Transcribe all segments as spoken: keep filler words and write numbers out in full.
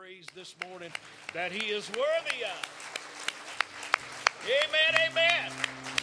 praise this morning that he is worthy of. Amen, amen.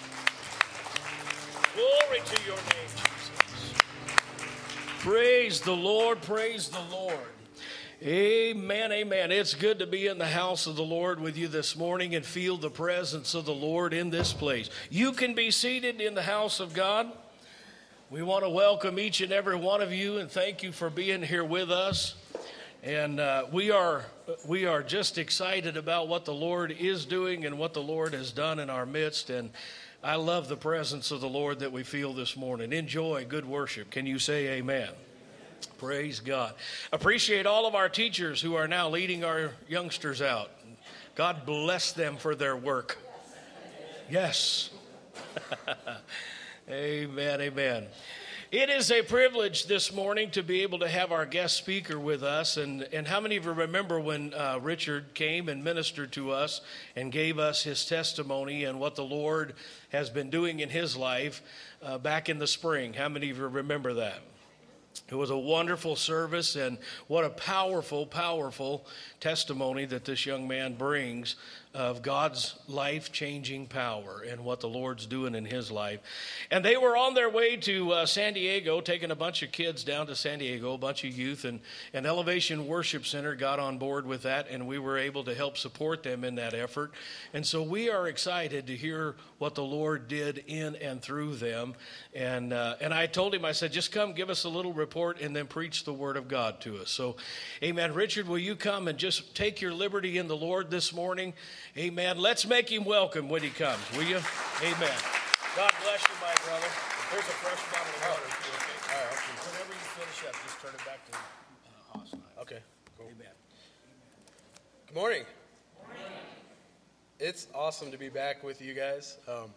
Glory to your name, Jesus. Praise the Lord, praise the Lord. Amen, amen. It's good to be in the house of the Lord with you this morning and feel the presence of the Lord in this place. You can be seated in the house of God. We want to welcome each and every one of you and thank you for being here with us. And uh, we are we are just excited about what the Lord is doing and what the Lord has done in our midst. And I love the presence of the Lord that we feel this morning. Enjoy good worship. Can you say amen? Praise God. Appreciate all of our teachers who are now leading our youngsters out. God bless them for their work. Yes. Amen, amen. It is a privilege this morning to be able to have our guest speaker with us. And, and how many of you remember when uh, Richard came and ministered to us and gave us his testimony and what the Lord has been doing in his life uh, back in the spring? How many of you remember that? It was a wonderful service, and what a powerful, powerful testimony that this young man brings of God's life-changing power and what the Lord's doing in his life. And they were on their way to uh, San Diego, taking a bunch of kids down to San Diego, a bunch of youth, and, and Elevation Worship Center got on board with that, and we were able to help support them in that effort. And so we are excited to hear what the Lord did in and through them. And, uh, and I told him, I said, just come give us a little report and then preach the Word of God to us. So, amen. Richard, will you come and just take your liberty in the Lord this morning? Amen. Let's make him welcome when he comes, will you? Amen. God bless you, my brother. Here's a fresh bottle of water. Okay? All right. Okay. Whenever you finish up, just turn it back to uh, Austin. Okay. Cool. Amen. Good morning. Good morning. It's awesome to be back with you guys. Um,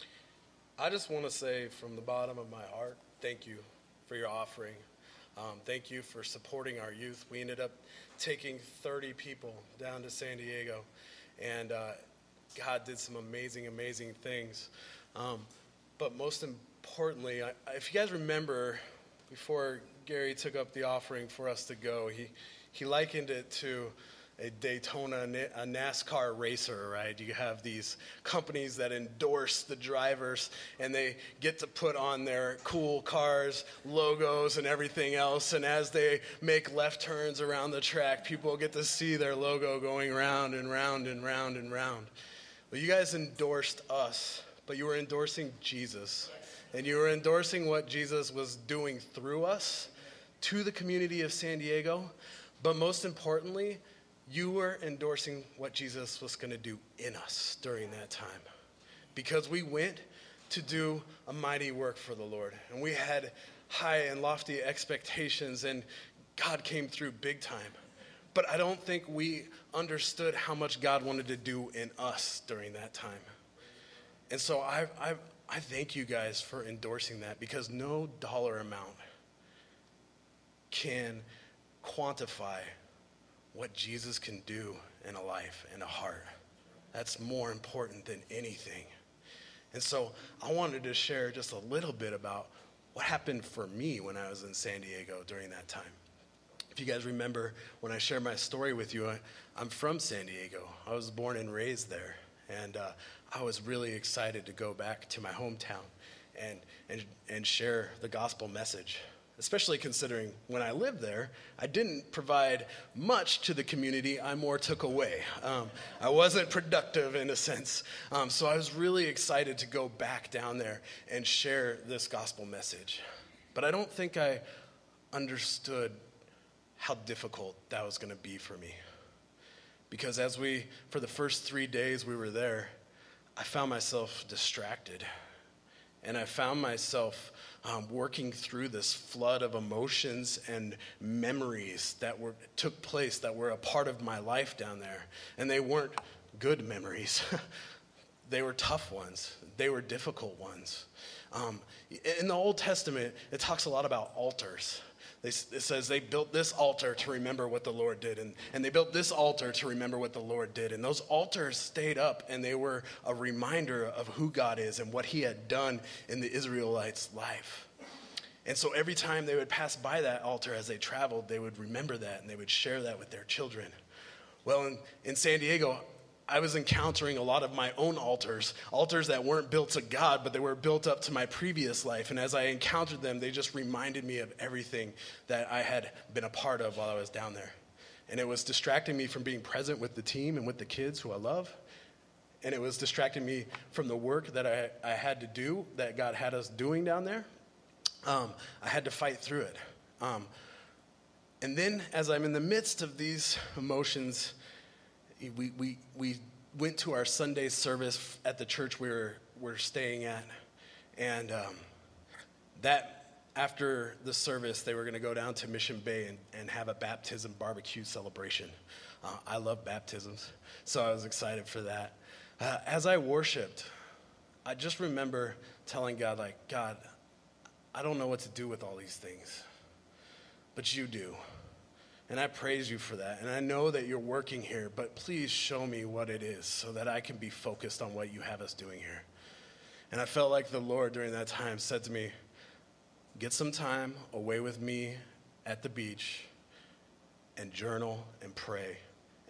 I just want to say from the bottom of my heart, thank you for your offering. Um, thank you for supporting our youth. We ended up taking thirty people down to San Diego, and uh, God did some amazing, amazing things. Um, but most importantly, I, if you guys remember, before Gary took up the offering for us to go, he, he likened it to a Daytona, a NASCAR racer, right? You have these companies that endorse the drivers, and they get to put on their cool cars, logos, and everything else. And as they make left turns around the track, people get to see their logo going round and round and round and round. Well, you guys endorsed us, but you were endorsing Jesus. And you were endorsing what Jesus was doing through us to the community of San Diego. But most importantly, you were endorsing what Jesus was going to do in us during that time. Because we went to do a mighty work for the Lord. And we had high and lofty expectations, and God came through big time. But I don't think we understood how much God wanted to do in us during that time. And so I, I, I thank you guys for endorsing that, because no dollar amount can quantify what Jesus can do in a life, in a heart. That's more important than anything. And so I wanted to share just a little bit about what happened for me when I was in San Diego during that time. If you guys remember when I shared my story with you, I, I'm from San Diego. I was born and raised there. And uh, I was really excited to go back to my hometown and, and, and share the gospel message. Especially considering when I lived there, I didn't provide much to the community. I more took away. Um, I wasn't productive in a sense. Um, so I was really excited to go back down there and share this gospel message. But I don't think I understood how difficult that was going to be for me. Because as we, for the first three days we were there, I found myself distracted. And I found myself um, working through this flood of emotions and memories that were took place that were a part of my life down there. And they weren't good memories. They were tough ones. They were difficult ones. Um, in the Old Testament, it talks a lot about altars. They, it says they built this altar to remember what the Lord did, and, and they built this altar to remember what the Lord did. And those altars stayed up, and they were a reminder of who God is and what he had done in the Israelites' life. And so every time they would pass by that altar as they traveled, they would remember that, and they would share that with their children. Well, in, in San Diego, I was encountering a lot of my own altars, altars that weren't built to God, but they were built up to my previous life. And as I encountered them, they just reminded me of everything that I had been a part of while I was down there. And it was distracting me from being present with the team and with the kids who I love. And it was distracting me from the work that I, I had to do, that God had us doing down there. Um, I had to fight through it. Um, and then as I'm in the midst of these emotions, We, we we went to our Sunday service at the church we were, were staying at. And um, that, after the service, they were going to go down to Mission Bay and, and have a baptism barbecue celebration. Uh, I love baptisms, so I was excited for that. Uh, as I worshiped, I just remember telling God, like, God, I don't know what to do with all these things, but you do. And I praise you for that. And I know that you're working here, but please show me what it is so that I can be focused on what you have us doing here. And I felt like the Lord during that time said to me, get some time away with me at the beach and journal and pray.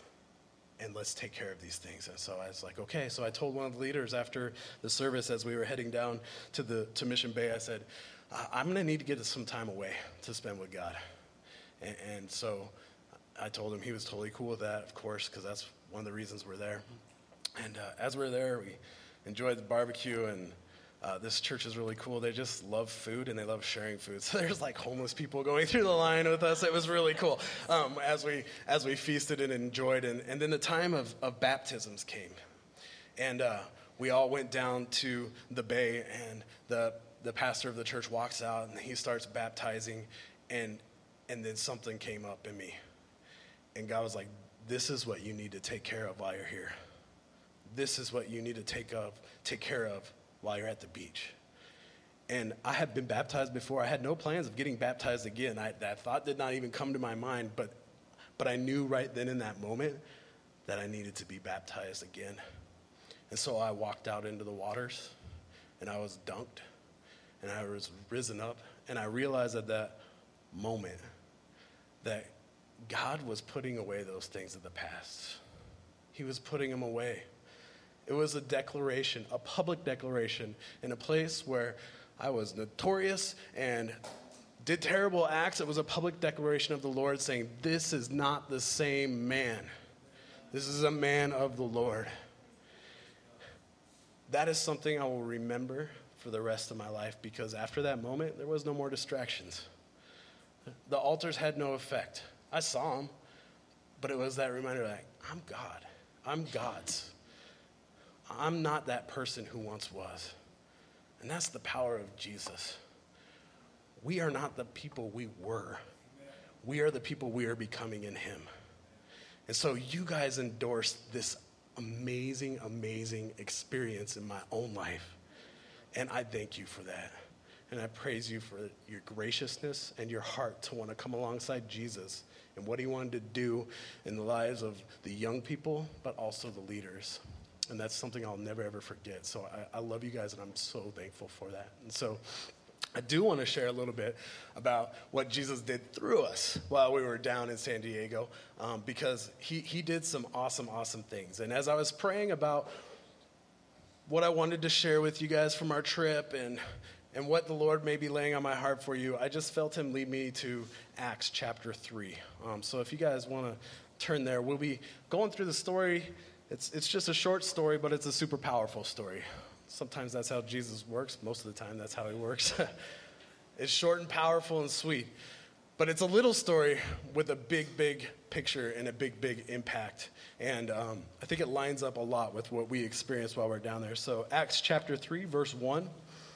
And let's take care of these things. And so I was like, okay. So I told one of the leaders after the service as we were heading down to the to Mission Bay, I said, I'm going to need to get some time away to spend with God. And, and so I told him he was totally cool with that, of course, because that's one of the reasons we're there. And uh, as we're there, we enjoyed the barbecue, and uh, this church is really cool. They just love food, and they love sharing food. So there's like homeless people going through the line with us. It was really cool um, as we as we feasted and enjoyed. And, and then the time of, of baptisms came. And uh, we all went down to the bay, and the, the pastor of the church walks out, and he starts baptizing, and And then something came up in me. And God was like, this is what you need to take care of while you're here. This is what you need to take of, take care of while you're at the beach. And I had been baptized before. I had no plans of getting baptized again. I, that thought did not even come to my mind. But, but I knew right then in that moment that I needed to be baptized again. And so I walked out into the waters, and I was dunked, and I was risen up. And I realized at that moment that God was putting away those things of the past. He was putting them away. It was a declaration, a public declaration, in a place where I was notorious and did terrible acts. It was a public declaration of the Lord saying, this is not the same man. This is a man of the Lord. That is something I will remember for the rest of my life, because after that moment, there was no more distractions. The altars had no effect. I saw them, but it was that reminder that I'm God. I'm God's. I'm not that person who once was. And that's the power of Jesus. We are not the people we were. We are the people we are becoming in him. And so you guys endorsed this amazing, amazing experience in my own life. And I thank you for that. And I praise you for your graciousness and your heart to want to come alongside Jesus and what he wanted to do in the lives of the young people, but also the leaders. And that's something I'll never, ever forget. So I, I love you guys, and I'm so thankful for that. And so I do want to share a little bit about what Jesus did through us while we were down in San Diego, um, because he, he did some awesome, awesome things. And as I was praying about what I wanted to share with you guys from our trip and and what the Lord may be laying on my heart for you, I just felt him lead me to Acts chapter three. Um, so if you guys want to turn there, we'll be going through the story. It's it's just a short story, but it's a super powerful story. Sometimes that's how Jesus works. Most of the time, that's how he works. It's short and powerful and sweet. But it's a little story with a big, big picture and a big, big impact. And um, I think it lines up a lot with what we experienced while we're down there. So Acts chapter three, verse one.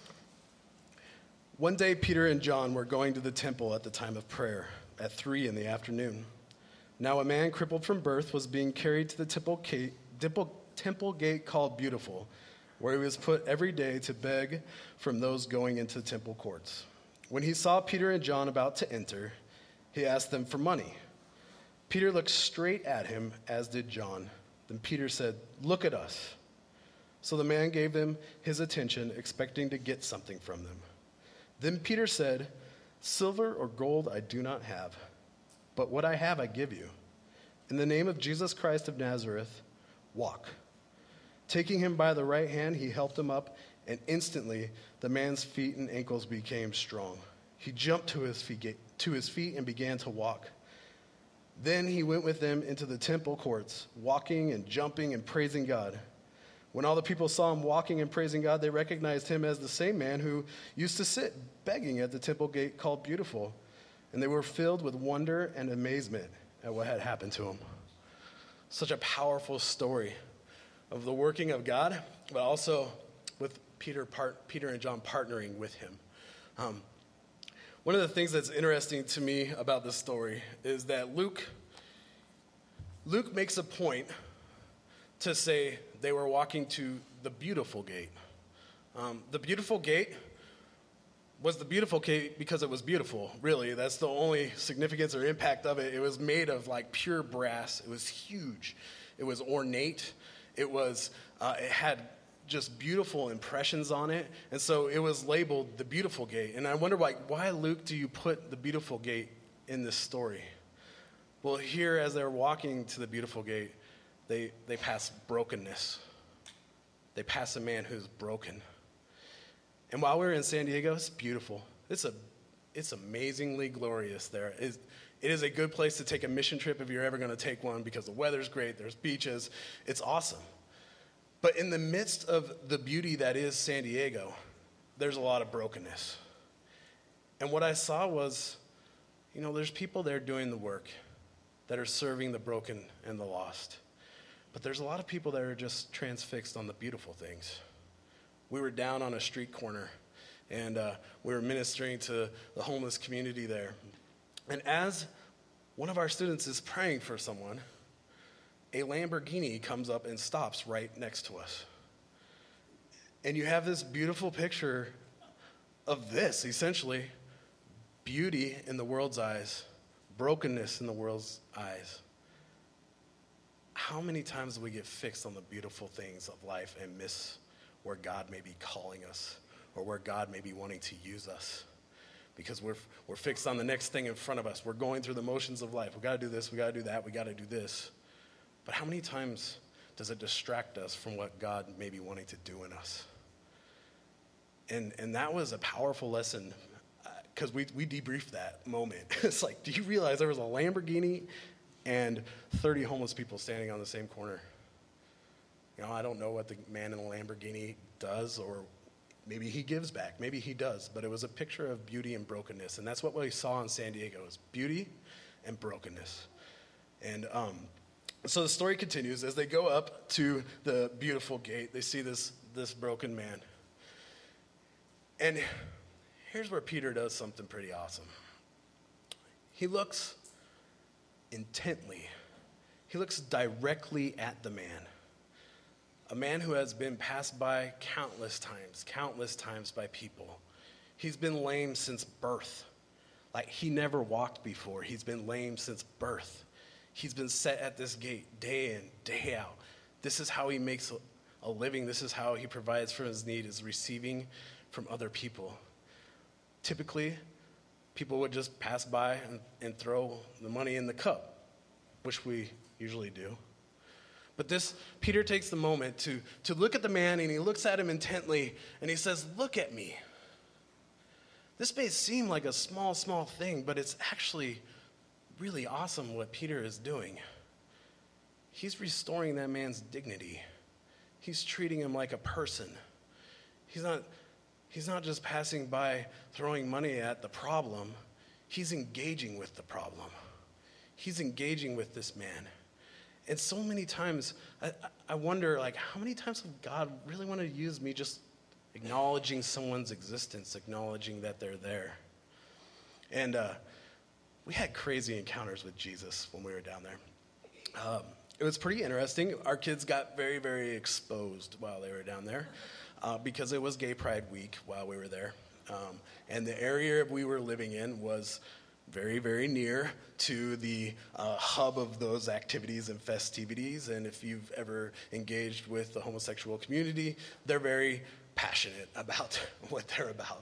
One day, Peter and John were going to the temple at the time of prayer at three in the afternoon. Now a man crippled from birth was being carried to the temple gate, temple gate called Beautiful, where he was put every day to beg from those going into the temple courts. When he saw Peter and John about to enter, he asked them for money. Peter looked straight at him, as did John. Then Peter said, "Look at us." So the man gave them his attention, expecting to get something from them. Then Peter said, "Silver or gold I do not have, but what I have I give you. "In the name of Jesus Christ of Nazareth, walk." Taking him by the right hand, he helped him up, and instantly the man's feet and ankles became strong. He jumped to his feet, to his feet and began to walk. Then he went with them into the temple courts, walking and jumping and praising God. When all the people saw him walking and praising God, they recognized him as the same man who used to sit begging at the temple gate called Beautiful. And they were filled with wonder and amazement at what had happened to him. Such a powerful story of the working of God, but also with Peter, part, Peter and John partnering with him. Um, one of the things that's interesting to me about this story is that Luke, Luke makes a point to say they were walking to the beautiful gate. Um, the beautiful gate was the beautiful gate because it was beautiful, really. That's the only significance or impact of it. It was made of like pure brass. It was huge. It was ornate. It was, uh, it had just beautiful impressions on it. And so it was labeled the beautiful gate. And I wonder, like, why, Luke, do you put the beautiful gate in this story? Well, here, as they're walking to the beautiful gate, They, they pass brokenness. They pass a man who's broken. And while we were in San Diego, it's beautiful. It's a, it's amazingly glorious there. It, it is a good place to take a mission trip if you're ever going to take one because the weather's great, there's beaches, it's awesome. But in the midst of the beauty that is San Diego, there's a lot of brokenness. And what I saw was, you know, there's people there doing the work that are serving the broken and the lost. But there's a lot of people that are just transfixed on the beautiful things. We were down on a street corner, and uh, we were ministering to the homeless community there. And as one of our students is praying for someone, a Lamborghini comes up and stops right next to us. And you have this beautiful picture of this, essentially, beauty in the world's eyes, brokenness in the world's eyes. How many times do we get fixed on the beautiful things of life and miss where God may be calling us or where God may be wanting to use us? Because we're we're fixed on the next thing in front of us. We're going through the motions of life. We got to do this, we got to do that, we got to do this. But how many times does it distract us from what God may be wanting to do in us? And and that was a powerful lesson because we, we debriefed that moment. It's like, do you realize there was a Lamborghini and thirty homeless people standing on the same corner? You know, I don't know what the man in the Lamborghini does, or maybe he gives back. Maybe he does. But it was a picture of beauty and brokenness. And that's what we saw in San Diego, is beauty and brokenness. And um, so the story continues. As they go up to the beautiful gate, they see this, this broken man. And here's where Peter does something pretty awesome. He looks intently. He looks directly at the man. A man who has been passed by countless times, countless times by people. He's been lame since birth. Like, he never walked before. He's been lame since birth. He's been set at this gate day in, day out. This is how he makes a, a living. This is how he provides for his need, is receiving from other people. Typically, people would just pass by and, and throw the money in the cup, which we usually do. But this, Peter takes the moment to, to look at the man, and he looks at him intently, and he says, "Look at me." This may seem like a small, small thing, but it's actually really awesome what Peter is doing. He's restoring that man's dignity. He's treating him like a person. He's not, he's not just passing by throwing money at the problem. He's engaging with the problem. He's engaging with this man. And so many times, I, I wonder, like, how many times have God really wanted to use me just acknowledging someone's existence, acknowledging that they're there? And uh, we had crazy encounters with Jesus when we were down there. Um, it was pretty interesting. Our kids got very, very exposed while they were down there uh, because it was Gay Pride Week while we were there. Um, and the area we were living in was very, very near to the uh, hub of those activities and festivities. And if you've ever engaged with the homosexual community, they're very passionate about what they're about.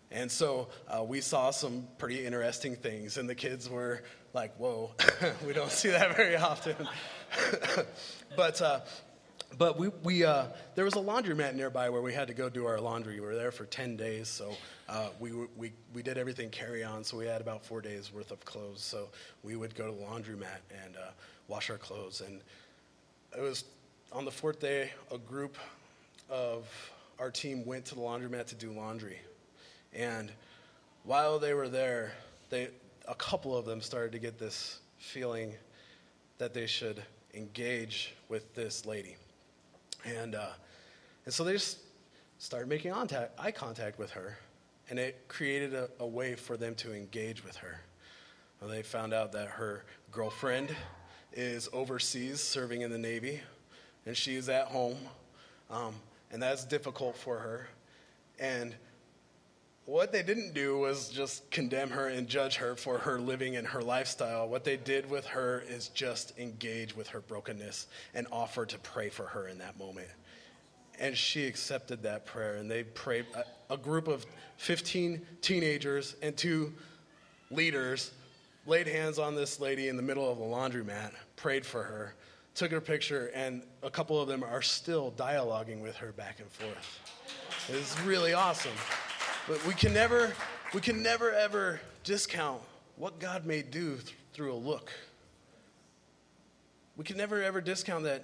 And so uh, we saw some pretty interesting things, and the kids were like, whoa, we don't see that very often. but uh, but we, we uh, there was a laundromat nearby where we had to go do our laundry. We were there for ten days, so uh, we, we, we did everything carry-on, so we had about four days worth of clothes. So we would go to the laundromat and uh, wash our clothes. And it was on the fourth day, a group of our team went to the laundromat to do laundry. And while they were there, they a couple of them started to get this feeling that they should engage with this lady. And uh, and so they just started making contact, eye contact with her, and it created a, a way for them to engage with her. Well, they found out that her girlfriend is overseas serving in the Navy, and she's at home, um, and that's difficult for her. And what they didn't do was just condemn her and judge her for her living and her lifestyle. What they did with her is just engage with her brokenness and offer to pray for her in that moment. And she accepted that prayer, and they prayed. A, a group of fifteen teenagers and two leaders laid hands on this lady in the middle of the laundromat, prayed for her, took her picture, and a couple of them are still dialoguing with her back and forth. It was really awesome. But we can never, we can never ever discount what God may do th- through a look. We can never ever discount that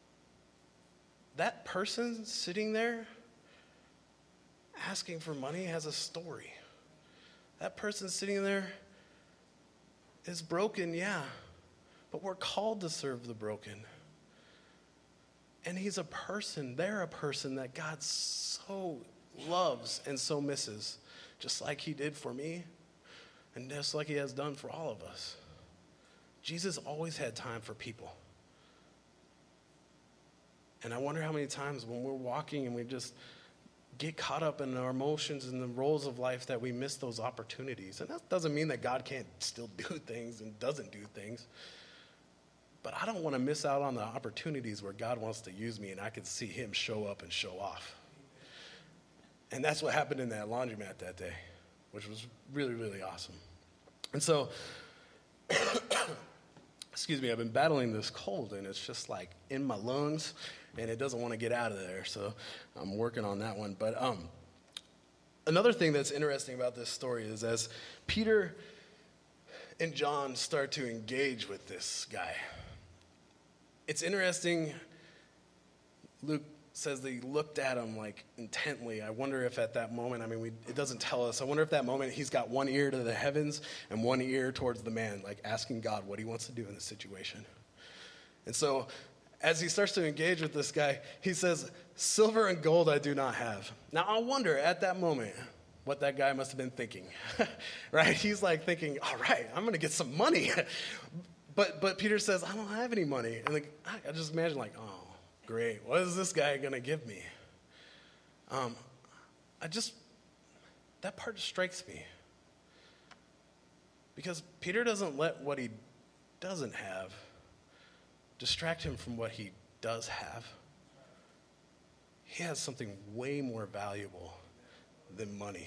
that person sitting there asking for money has a story. That person sitting there is broken, yeah, but we're called to serve the broken. And he's a person, they're a person that God so loves and so misses, just like he did for me and just like he has done for all of us. Jesus always had time for people. And I wonder how many times when we're walking and we just get caught up in our emotions and the roles of life that we miss those opportunities. And that doesn't mean that God can't still do things and doesn't do things. But I don't want to miss out on the opportunities where God wants to use me and I can see him show up and show off. And that's what happened in that laundromat that day, which was really, really awesome. And so, excuse me, I've been battling this cold, and it's just like in my lungs, and it doesn't want to get out of there. So I'm working on that one. But um, another thing that's interesting about this story is as Peter and John start to engage with this guy, it's interesting. Luke says they looked at him like intently. I wonder if at that moment, I mean, we, it doesn't tell us. I wonder if that moment he's got one ear to the heavens and one ear towards the man, like asking God what he wants to do in this situation. And so as he starts to engage with this guy, he says, silver and gold I do not have. Now I wonder at that moment what that guy must have been thinking, right? He's like thinking, all right, I'm going to get some money. but but Peter says, I don't have any money. And like, I just imagine like, oh, great. What is this guy going to give me? Um, I just, that part strikes me. Because Peter doesn't let what he doesn't have distract him from what he does have. He has something way more valuable than money.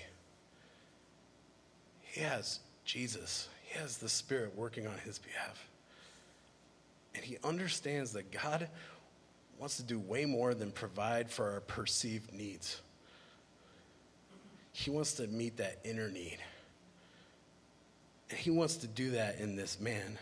He has Jesus. He has the Spirit working on his behalf. And he understands that God wants to do way more than provide for our perceived needs. He wants to meet that inner need. And he wants to do that in this man.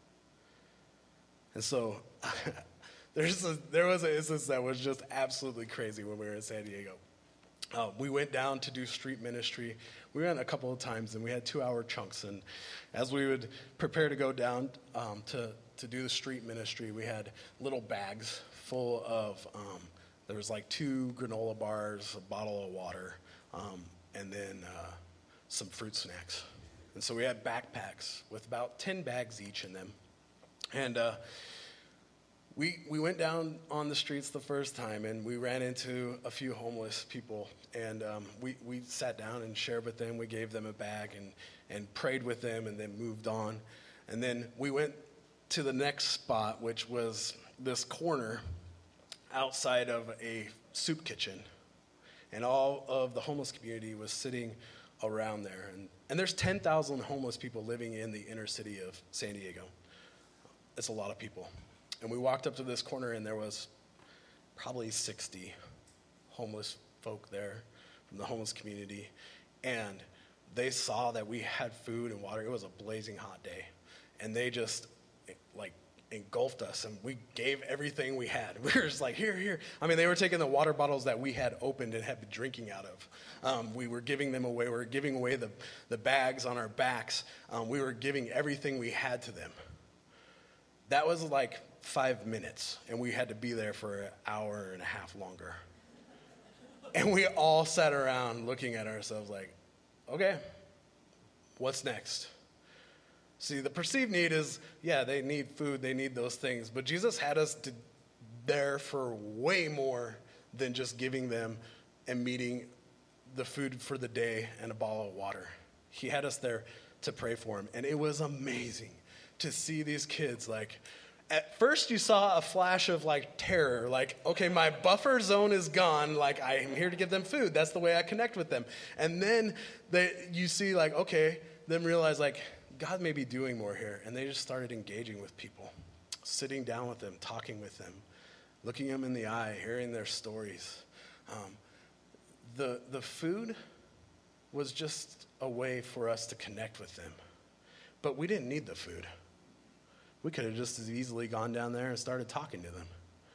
And so there's a, there was an instance that was just absolutely crazy when we were in San Diego. Uh, we went down to do street ministry. We went a couple of times, and we had two-hour chunks. And as we would prepare to go down um, to, to do the street ministry, we had little bags full of, um, there was like two granola bars, a bottle of water, um, and then uh, some fruit snacks. And so we had backpacks with about ten bags each in them. And uh, we we went down on the streets the first time, and we ran into a few homeless people. And um, we, we sat down and shared with them. We gave them a bag and, and prayed with them and then moved on. And then we went to the next spot, which was this corner outside of a soup kitchen. And all of the homeless community was sitting around there. And, and there's ten thousand homeless people living in the inner city of San Diego. It's a lot of people. And we walked up to this corner, and there was probably sixty homeless folk there from the homeless community. And they saw that we had food and water. It was a blazing hot day. And they just, like, engulfed us, and we gave everything we had. We were just like, here, here. I mean, they were taking the water bottles that we had opened and had been drinking out of. Um, we were giving them away. We were giving away the, the bags on our backs. Um, we were giving everything we had to them. That was like five minutes, and we had to be there for an hour and a half longer. And we all sat around looking at ourselves like, okay, what's next? See, the perceived need is, yeah, they need food, they need those things. But Jesus had us to, there for way more than just giving them and meeting the food for the day and a bottle of water. He had us there to pray for them. And it was amazing to see these kids. Like, at first you saw a flash of, like, terror. Like, okay, my buffer zone is gone. Like, I'm here to give them food. That's the way I connect with them. And then they, you see, like, okay, them realize, like, God may be doing more here. And they just started engaging with people, sitting down with them, talking with them, looking them in the eye, hearing their stories. Um, the, the food was just a way for us to connect with them. But we didn't need the food. We could have just as easily gone down there and started talking to them.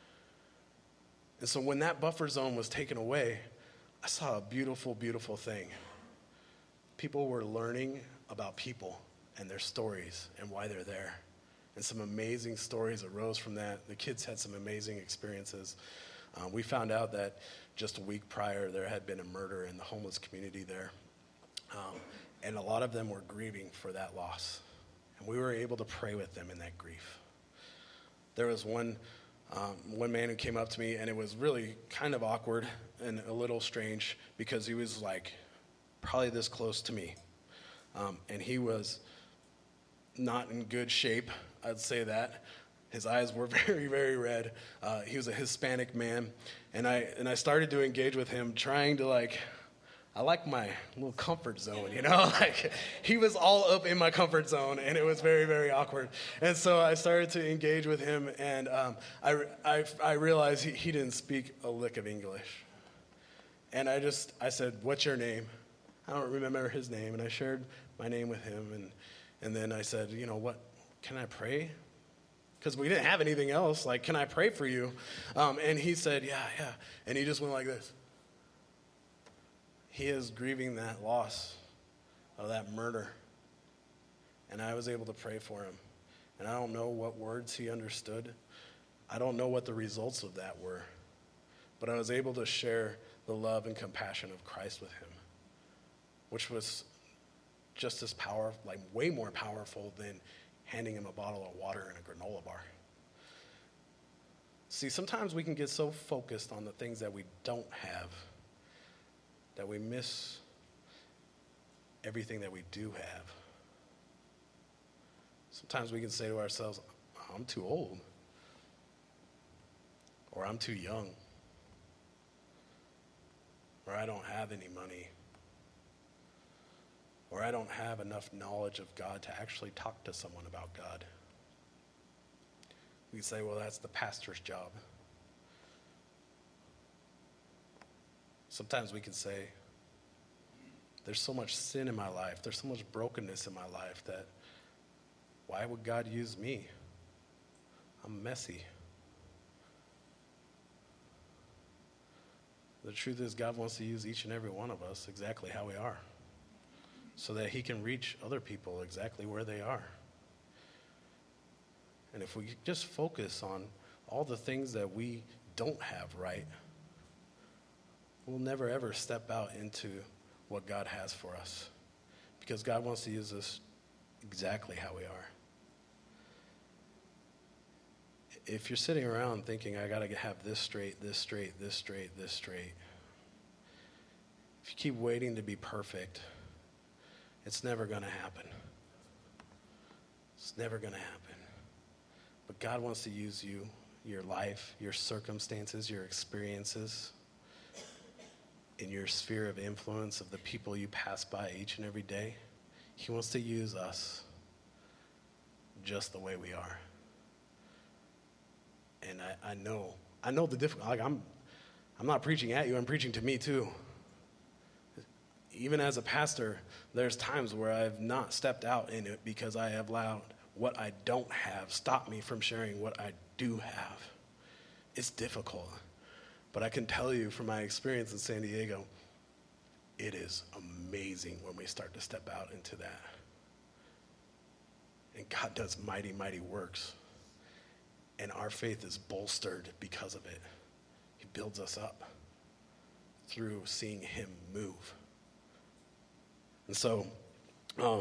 And so when that buffer zone was taken away, I saw a beautiful, beautiful thing. People were learning about people and their stories and why they're there. And some amazing stories arose from that. The kids had some amazing experiences. Uh, we found out that just a week prior, there had been a murder in the homeless community there. Um, and a lot of them were grieving for that loss. And we were able to pray with them in that grief. There was one, um, one man who came up to me, and it was really kind of awkward and a little strange because he was like probably this close to me. Um, and he was not in good shape, I'd say that. His eyes were very, very red. Uh, he was a Hispanic man. And I and I started to engage with him, trying to, like, I like my little comfort zone, you know? Like, he was all up in my comfort zone, and it was very, very awkward. And so I started to engage with him, and um, I, I, I realized he, he didn't speak a lick of English. And I just, I said, what's your name? I don't remember his name, and I shared my name with him, and And then I said, you know, what, can I pray? Because we didn't have anything else. Like, can I pray for you? Um, and he said, yeah, yeah. And he just went like this. He is grieving that loss of that murder. And I was able to pray for him. And I don't know what words he understood. I don't know what the results of that were. But I was able to share the love and compassion of Christ with him, which was just as powerful, like way more powerful than handing him a bottle of water and a granola bar. See, sometimes we can get so focused on the things that we don't have that we miss everything that we do have. Sometimes we can say to ourselves, I'm too old, or I'm too young, or I don't have any money, or I don't have enough knowledge of God to actually talk to someone about God. We say, well, that's the pastor's job. Sometimes we can say, there's so much sin in my life, there's so much brokenness in my life that why would God use me? I'm messy. The truth is, God wants to use each and every one of us exactly how we are, so that he can reach other people exactly where they are. And if we just focus on all the things that we don't have right, we'll never ever step out into what God has for us, because God wants to use us exactly how we are. If you're sitting around thinking, I got to have this straight, this straight, this straight, this straight, if you keep waiting to be perfect, it's never going to happen. It's never going to happen. But God wants to use you, your life, your circumstances, your experiences, in your sphere of influence of the people you pass by each and every day. He wants to use us just the way we are. And I, I know, I know the difference. Like I'm, I'm not preaching at you, I'm preaching to me too. Even as a pastor, there's times where I've not stepped out in it because I have allowed what I don't have stop me from sharing what I do have. It's difficult. But I can tell you from my experience in San Diego, it is amazing when we start to step out into that. And God does mighty, mighty works. And our faith is bolstered because of it. He builds us up through seeing him move. And so um,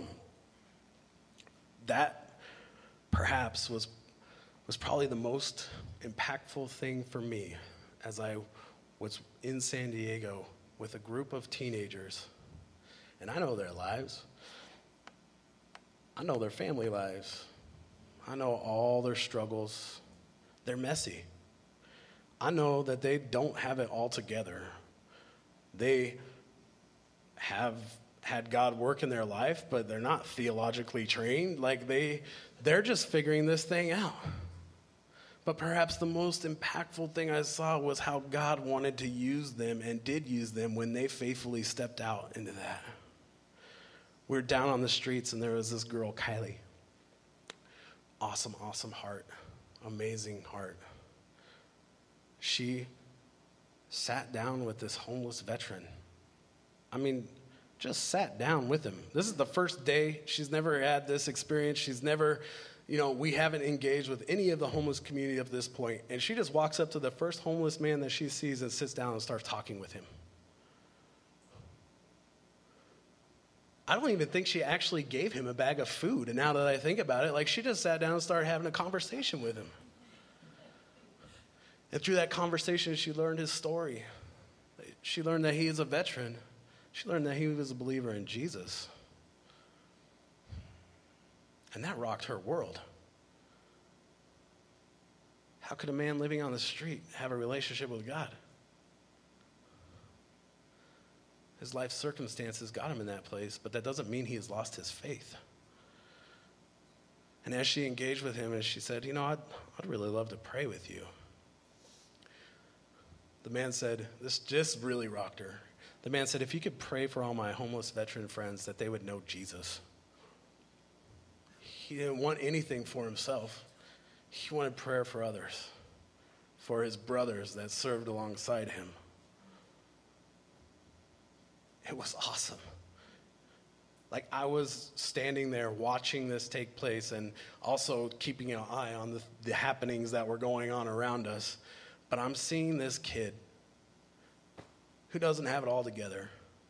that perhaps was was probably the most impactful thing for me as I was in San Diego with a group of teenagers. And I know their lives. I know their family lives. I know all their struggles. They're messy. I know that they don't have it all together. They have had God work in their life, but they're not theologically trained. Like they, they're just figuring this thing out. But perhaps the most impactful thing I saw was how God wanted to use them and did use them when they faithfully stepped out into that. We were down on the streets and there was this girl, Kylie. Awesome, awesome heart. Amazing heart. She sat down with this homeless veteran. I mean, just sat down with him. This is the first day. She's never had this experience. She's never, you know, we haven't engaged with any of the homeless community at this point. And she just walks up to the first homeless man that she sees and sits down and starts talking with him. I don't even think she actually gave him a bag of food. And now that I think about it, like she just sat down and started having a conversation with him. And through that conversation, she learned his story. She learned that he is a veteran. She learned that he was a believer in Jesus. And that rocked her world. How could a man living on the street have a relationship with God? His life circumstances got him in that place, but that doesn't mean he has lost his faith. And as she engaged with him, and she said, you know, I'd, I'd really love to pray with you. The man said, this just really rocked her. The man said, if you could pray for all my homeless veteran friends that they would know Jesus. He didn't want anything for himself. He wanted prayer for others, for his brothers that served alongside him. It was awesome. Like I was standing there watching this take place and also keeping an eye on the, the happenings that were going on around us. But I'm seeing this kid who doesn't have it all together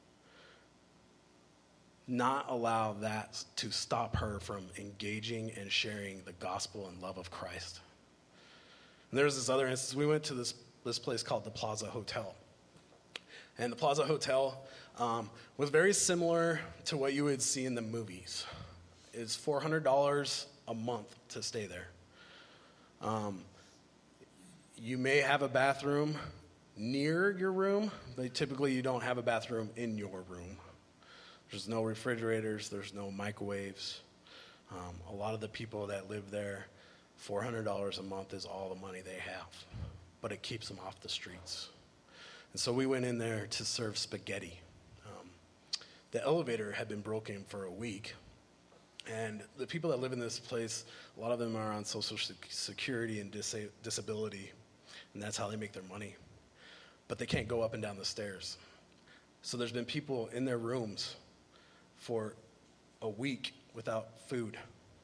not allow that to stop her from engaging and sharing the gospel and love of Christ. And there's this other instance. We went to this, this place called the Plaza Hotel. And the Plaza Hotel um, was very similar to what you would see in the movies. It's four hundred dollars a month to stay there. Um, you may have a bathroom near your room, but typically you don't have a bathroom in your room. There's no refrigerators, there's no microwaves. Um, a lot of the people that live there, four hundred dollars a month is all the money they have, but it keeps them off the streets. And so we went in there to serve spaghetti. Um, the elevator had been broken for a week, and the people that live in this place, a lot of them are on Social Security and dis- disability, and that's how they make their money. But they can't go up and down the stairs. So there's been people in their rooms for a week without food,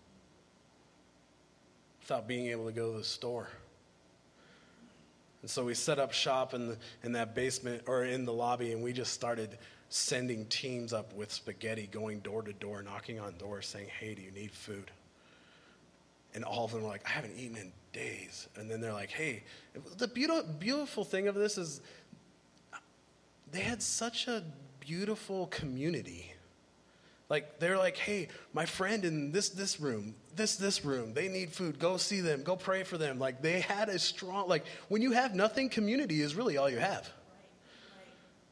without being able to go to the store. And so we set up shop in, the, in that basement or in the lobby, and we just started sending teams up with spaghetti, going door to door, knocking on doors, saying, hey, do you need food? And all of them were like, I haven't eaten in days. And then they're like, hey, the beautiful, beautiful thing of this is they had such a beautiful community. Like, they're like, hey, my friend in this, this room, this, this room, they need food. Go see them. Go pray for them. Like, they had a strong, like, when you have nothing, community is really all you have.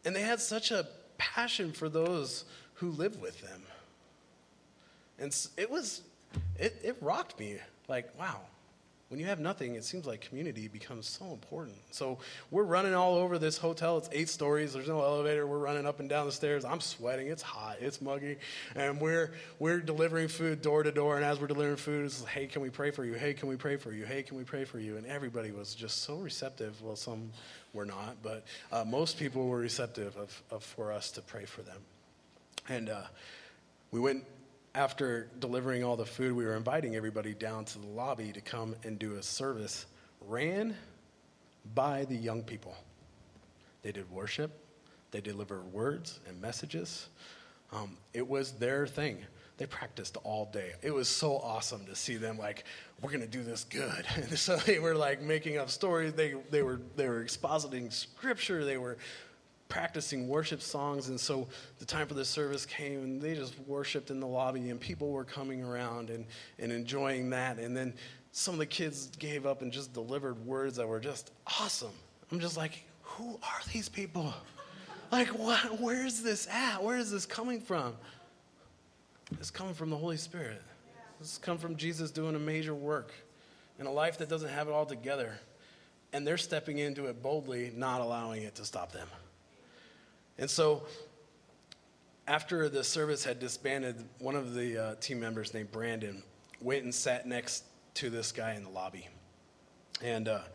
And they had such a passion for those who lived with them. And it was, it, it rocked me. Like, wow, when you have nothing, it seems like community becomes so important. So we're running all over this hotel. It's eight stories. There's no elevator. We're running up and down the stairs. I'm sweating. It's hot. It's muggy. And we're we're delivering food door to door. And as we're delivering food, it's like, hey, can we pray for you? Hey, can we pray for you? Hey, can we pray for you? And everybody was just so receptive. Well, some were not, but uh, most people were receptive of, of for us to pray for them. And uh, we went. After delivering all the food, we were inviting everybody down to the lobby to come and do a service ran by the young people. They did worship. They delivered words and messages. Um, it was their thing. They practiced all day. It was so awesome to see them like, we're going to do this good. And so they were like making up stories. They they were they were expositing scripture. They were practicing worship songs. And so the time for the service came and they just worshiped in the lobby and people were coming around and, and enjoying that. And then some of the kids gave up and just delivered words that were just awesome. I'm just like, who are these people? Like, what? Where is this at? Where is this coming from? It's coming from the Holy Spirit. This is coming from Jesus doing a major work in a life that doesn't have it all together. And they're stepping into it boldly, not allowing it to stop them. And so after the service had disbanded, one of the uh, team members named Brandon went and sat next to this guy in the lobby. And uh,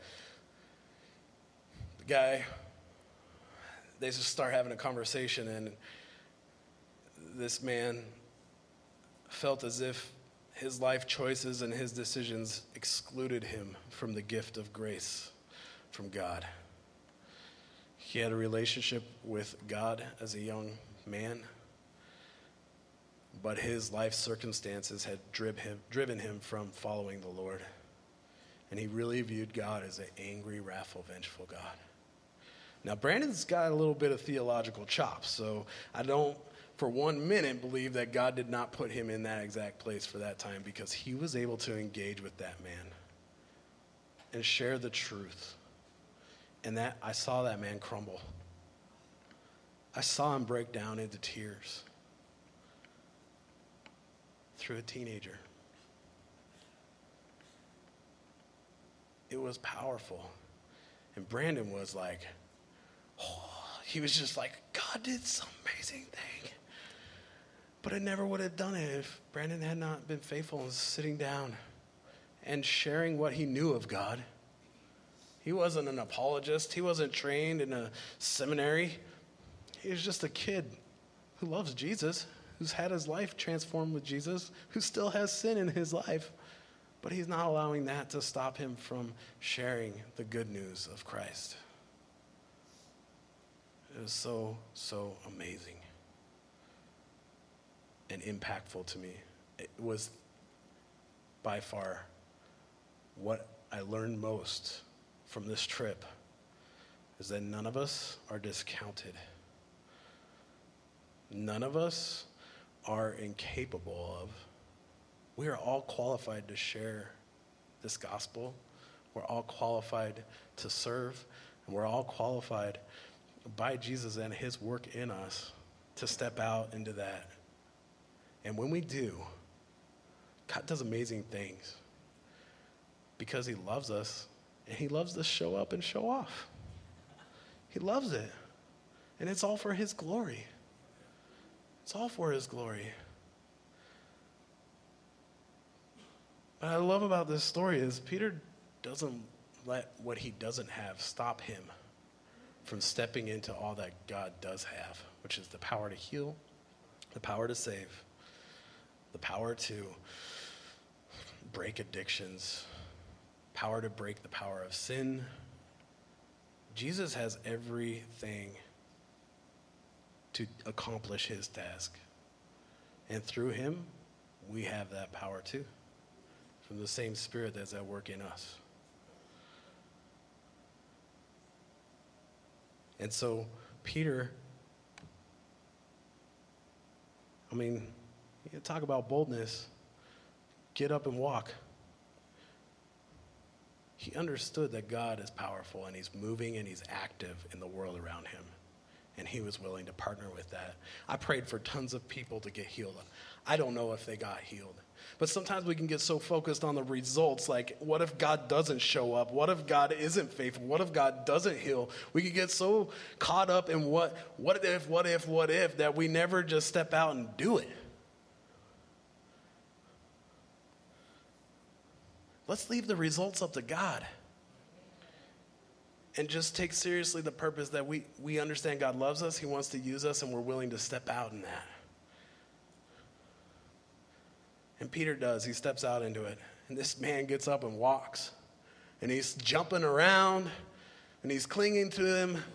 the guy, they just start having a conversation, and this man felt as if his life choices and his decisions excluded him from the gift of grace from God. He had a relationship with God as a young man, but his life circumstances had driv him, driven him from following the Lord. And he really viewed God as an angry, wrathful, vengeful God. Now, Brandon's got a little bit of theological chops, so I don't for one minute believe that God did not put him in that exact place for that time, because he was able to engage with that man and share the truth. And that I saw that man crumble. I saw him break down into tears through a teenager. It was powerful. And Brandon was like, oh, he was just like, God did some amazing thing. But I never would have done it if Brandon had not been faithful in sitting down and sharing what he knew of God. He wasn't an apologist. He wasn't trained in a seminary. He was just a kid who loves Jesus, who's had his life transformed with Jesus, who still has sin in his life. But he's not allowing that to stop him from sharing the good news of Christ. It was so, so amazing and impactful to me. It was by far what I learned most from this trip, is that none of us are discounted. None of us are incapable of. We are all qualified to share this gospel. We're all qualified to serve. And we're all qualified by Jesus and his work in us to step out into that. And when we do, God does amazing things because he loves us, and he loves to show up and show off. He loves it. And it's all for his glory. It's all for his glory. What I love about this story is Peter doesn't let what he doesn't have stop him from stepping into all that God does have, which is the power to heal, the power to save, the power to break addictions, power to break the power of sin. Jesus has everything to accomplish his task. And through him, we have that power too, from the same Spirit that's at work in us. And so Peter, I mean, you talk about boldness, get up and walk. He understood that God is powerful and he's moving and he's active in the world around him. And he was willing to partner with that. I prayed for tons of people to get healed. I don't know if they got healed. But sometimes we can get so focused on the results, like what if God doesn't show up? What if God isn't faithful? What if God doesn't heal? We can get so caught up in what, what if, what if, what if, that we never just step out and do it. Let's leave the results up to God. And just take seriously the purpose that we, we understand God loves us, he wants to use us, and we're willing to step out in that. And Peter does. He steps out into it. And this man gets up and walks. And he's jumping around, and he's clinging to him.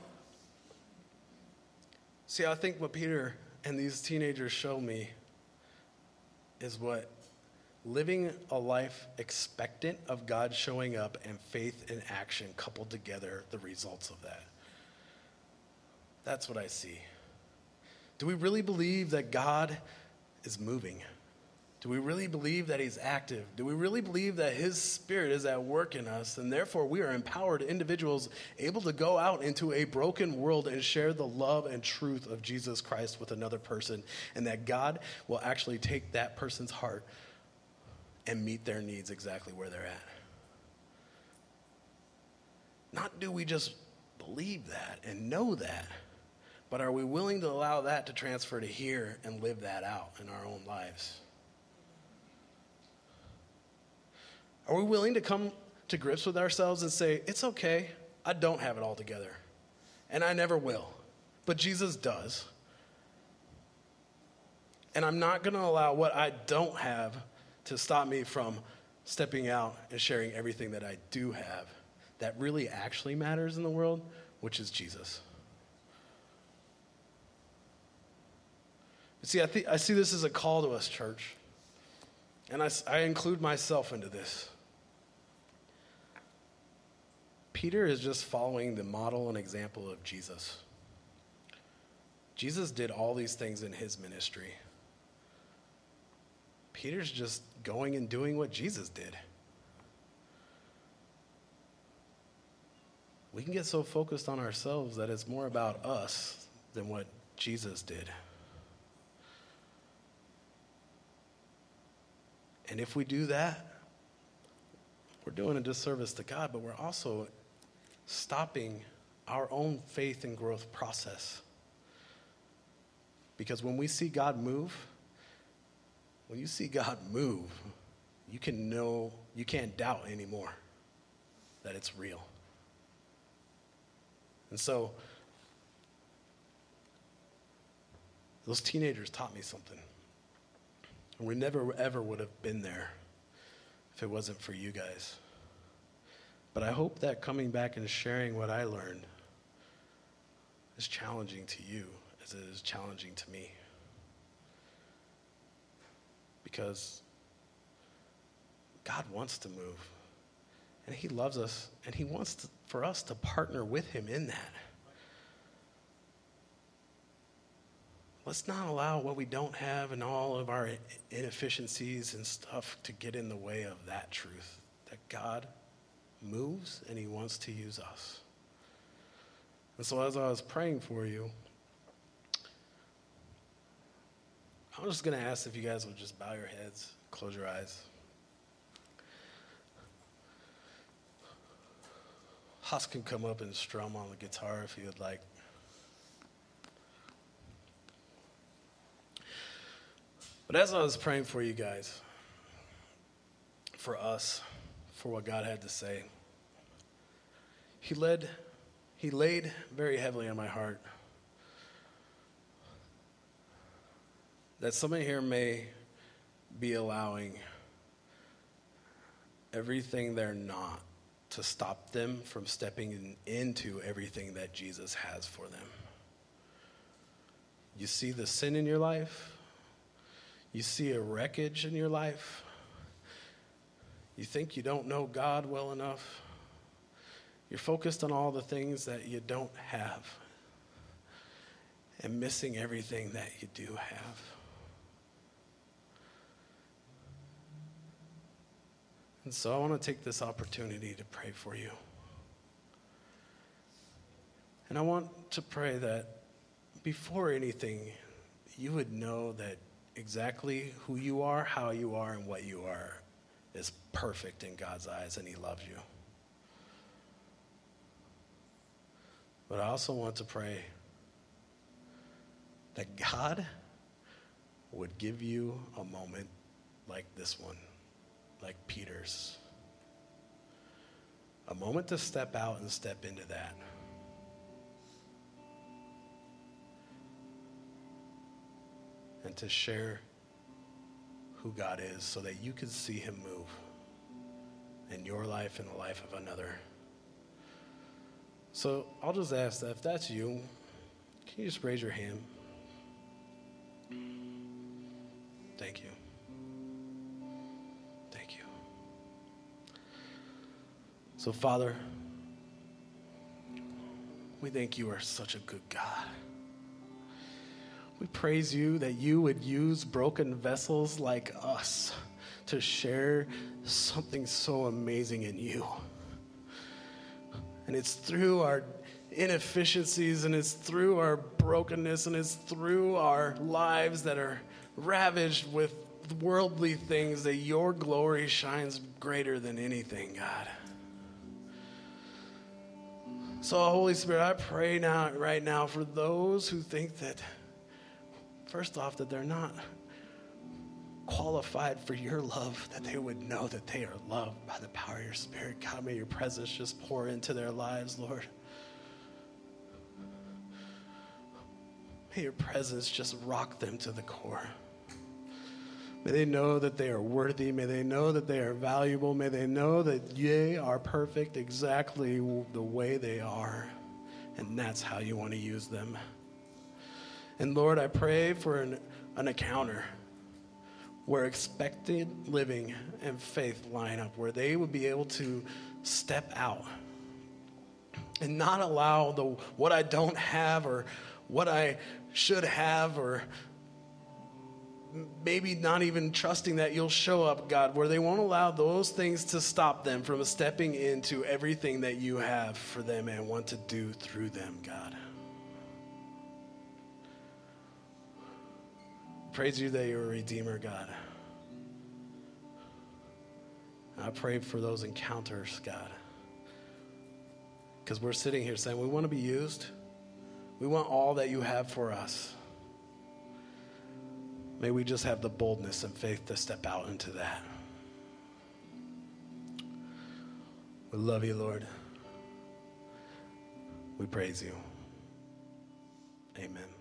See, I think what Peter and these teenagers show me is what living a life expectant of God showing up and faith in action coupled together, the results of that. That's what I see. Do we really believe that God is moving? Do we really believe that he's active? Do we really believe that his spirit is at work in us, and therefore we are empowered individuals able to go out into a broken world and share the love and truth of Jesus Christ with another person, and that God will actually take that person's heart and meet their needs exactly where they're at? Not do we just believe that and know that, but are we willing to allow that to transfer to here and live that out in our own lives? Are we willing to come to grips with ourselves and say, it's okay, I don't have it all together, and I never will, but Jesus does. And I'm not going to allow what I don't have to stop me from stepping out and sharing everything that I do have that really actually matters in the world, which is Jesus. But see, I, th- I see this as a call to us, church. And I, I include myself into this. Peter is just following the model and example of Jesus. Jesus did all these things in his ministry. Peter's just going and doing what Jesus did. We can get so focused on ourselves that it's more about us than what Jesus did. And if we do that, we're doing a disservice to God, but we're also stopping our own faith and growth process. Because when we see God move, when you see God move, you can know, you can't doubt anymore that it's real. And so, those teenagers taught me something. And we never ever would have been there if it wasn't for you guys. But I hope that coming back and sharing what I learned is challenging to you as it is challenging to me. Because God wants to move, and he loves us, and he wants to, for us to partner with him in that. Let's not allow what we don't have and all of our inefficiencies and stuff to get in the way of that truth, that God moves and he wants to use us. And so as I was praying for you, I'm just going to ask if you guys would just bow your heads, close your eyes. Haas can come up and strum on the guitar if he would like. But as I was praying for you guys, for us, for what God had to say, he led, he laid very heavily on my heart that somebody here may be allowing everything they're not to stop them from stepping in, into everything that Jesus has for them. You see the sin in your life. You see a wreckage in your life. You think you don't know God well enough. You're focused on all the things that you don't have and missing everything that you do have. And so I want to take this opportunity to pray for you. And I want to pray that before anything, you would know that exactly who you are, how you are, and what you are is perfect in God's eyes, and he loves you. But I also want to pray that God would give you a moment like this one, like Peter's. A moment to step out and step into that. And to share who God is so that you can see him move in your life and the life of another. So I'll just ask that if that's you, can you just raise your hand? Thank you. Thank you. So Father, we thank you are such a good God. We praise you that you would use broken vessels like us to share something so amazing in you. And it's through our inefficiencies, and it's through our brokenness, and it's through our lives that are ravaged with worldly things that your glory shines greater than anything, God. So, Holy Spirit, I pray now, right now, for those who think that, first off, that they're not qualified for your love, that they would know that they are loved by the power of your Spirit. God, may your presence just pour into their lives, Lord. May your presence just rock them to the core. May they know that they are worthy. May they know that they are valuable. May they know that they are perfect exactly the way they are. And that's how you want to use them. And Lord, I pray for an, an encounter where expected living and faith line up, where they would be able to step out and not allow the what I don't have or what I should have, or maybe not even trusting that you'll show up, God, where they won't allow those things to stop them from stepping into everything that you have for them and want to do through them, God. Praise you that you're a redeemer, God. I pray for those encounters, God, because we're sitting here saying we want to be used. We want all that you have for us. May we just have the boldness and faith to step out into that. We love you, Lord. We praise you. Amen.